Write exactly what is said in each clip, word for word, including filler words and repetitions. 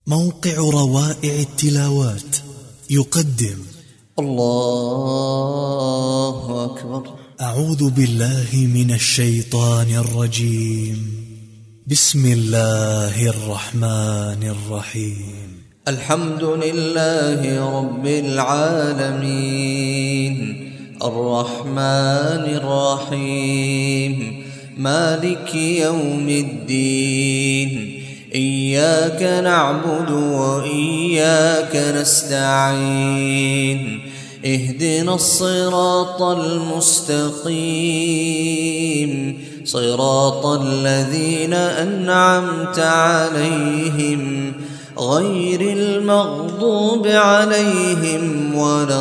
موقع روائع التلاوات يقدم الله أكبر. أعوذ بالله من الشيطان الرجيم. بسم الله الرحمن الرحيم. الحمد لله رب العالمين الرحمن الرحيم مالك يوم الدين. إياك نعبد وإياك نستعين. اهدنا الصراط المستقيم صراط الذين أنعمت عليهم غير المغضوب عليهم ولا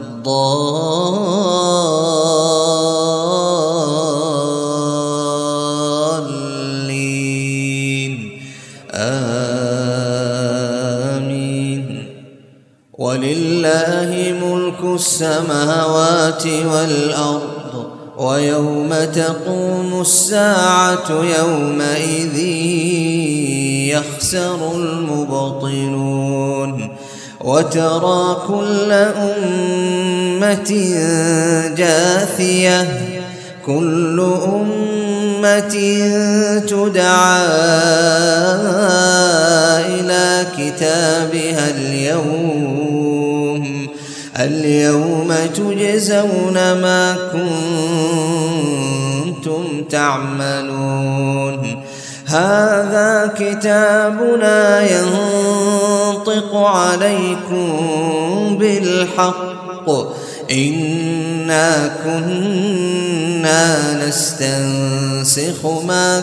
الضالين آمين. ولله ملك السماوات والأرض ويوم تقوم الساعة يومئذ يخسر المبطلون. وترى كل أمة جاثية كل أمة تدعى إلى كتابها اليوم اليوم تجزون ما كنتم تعملون. هذا كتابنا ينطق عليكم بالحق إنا كنا نستنسخ ما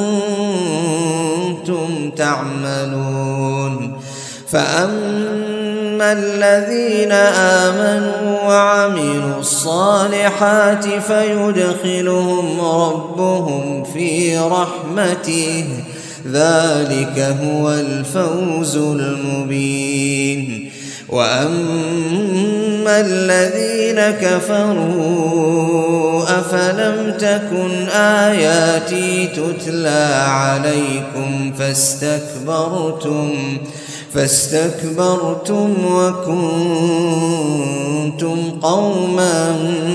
كنتم تعملون. فأما الذين آمنوا وعملوا الصالحات فيدخلهم ربهم في رحمته ذلك هو الفوز المبين. وأما الذين كفروا أفلم تكن آياتي تتلى عليكم فاستكبرتم فاستكبرتم وكنتم قوما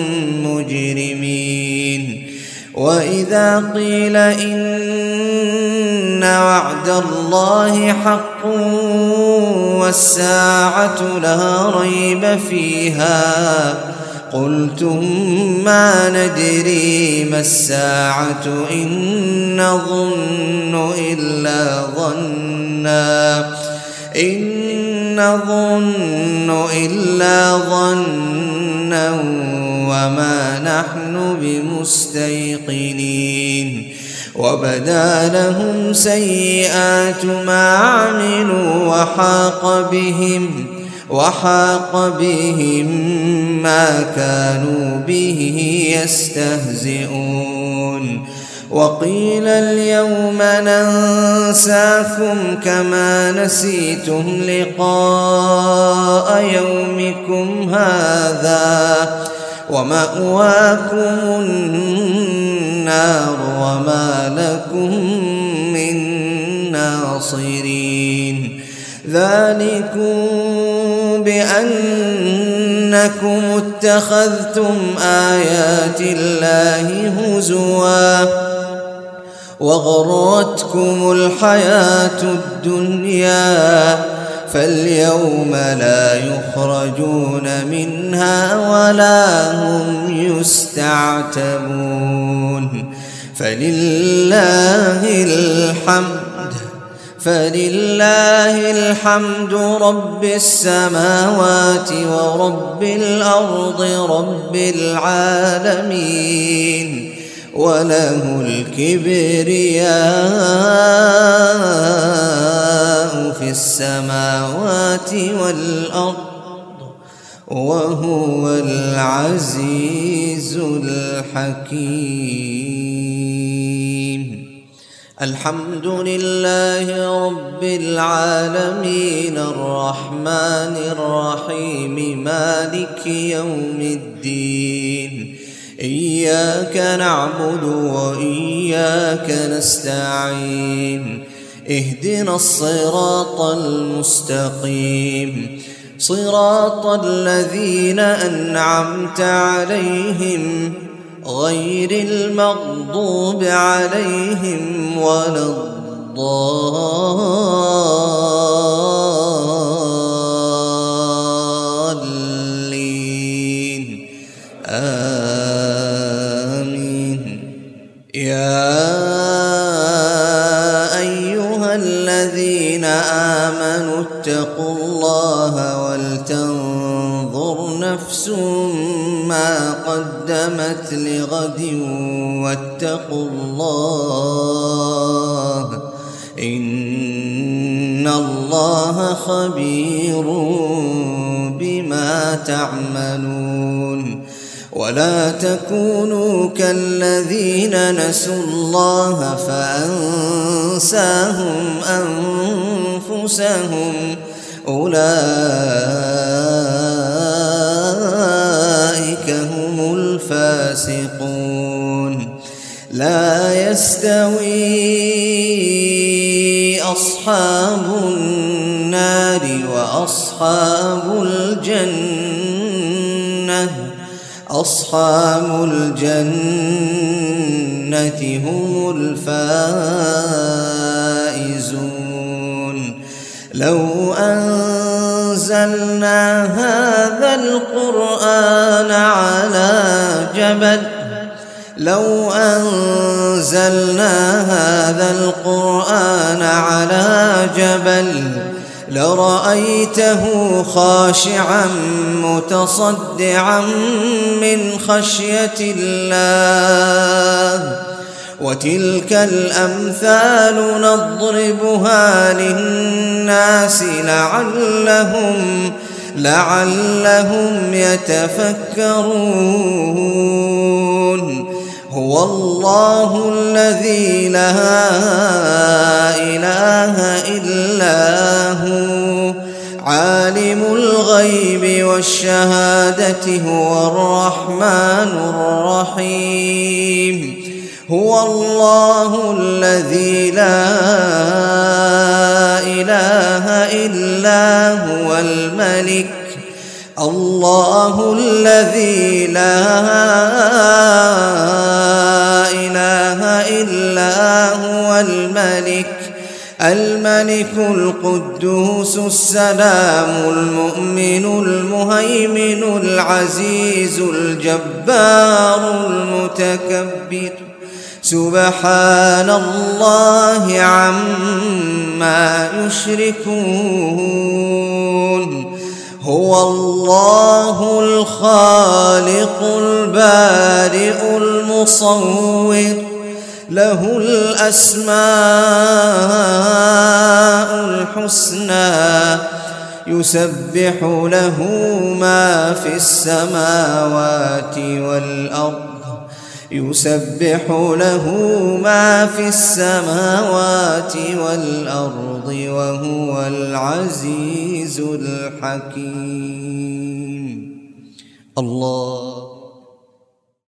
مجرمين. وإذا قيل إن وعد الله حق والساعة لا ريب فيها قلتم ما ندري ما الساعة إن نظن إلا ظنا إن نظن إلا ظنا وما نحن بمستيقنين. وبدا لهم سيئات ما عملوا وحاق بهم وحاق بهم ما كانوا به يستهزئون. وقيل اليوم ننساكم كما نسيتم لقاء يومكم هذا ومأواكم النار وما لكم من ناصرين. ذلكم بأنكم اتخذتم آيات الله هزوا وغرتكم الحياة الدنيا فاليوم لا يخرجون منها ولا هم يستعتبون. فلله الحمد فلله الحمد رب السماوات ورب الأرض رب العالمين وله الكبرياء في السماوات والأرض وهو العزيز الحكيم. الحمد لله رب العالمين الرحمن الرحيم مالك يوم الدين. إياك نعبد وإياك نستعين. اهدنا الصراط المستقيم صراط الذين أنعمت عليهم غير المغضوب عليهم ولا الضالين آمين. يا أيها الذين آمنوا اتقوا الله ولتنظر نفس ما قدمت لغد واتقوا الله إن الله خبير بما تعملون. ولا تكونوا كالذين نسوا الله فأنساهم أنفسهم أولئك هم الفاسقون. لا يستوي أصحاب النار وأصحاب الجنة أصحاب الجنة هم الفائزون. لو أنزلنا هذا القرآن على جبل لو أنزلنا هذا القرآن على جبل لرأيته خاشعا متصدعا من خشية الله. وتلك الأمثال نضربها للناس لعلهم لعلهم يتفكرون. هو الله الذي لا إله إلا هو عالم الغيب والشهادة هو الرحمن الرحيم. هو الله الذي لا إله إلا هو الملك الله الذي لا إله إلا هو الملك الملك القدوس السلام المؤمن المهيمن العزيز الجبار المتكبر. سبحان الله عما يشركون. هو الله الخالق البارئ المصور له الأسماء الحسنى يسبح له ما في السماوات والأرض يسبح له ما في السماوات والأرض وهو العزيز الحكيم. الله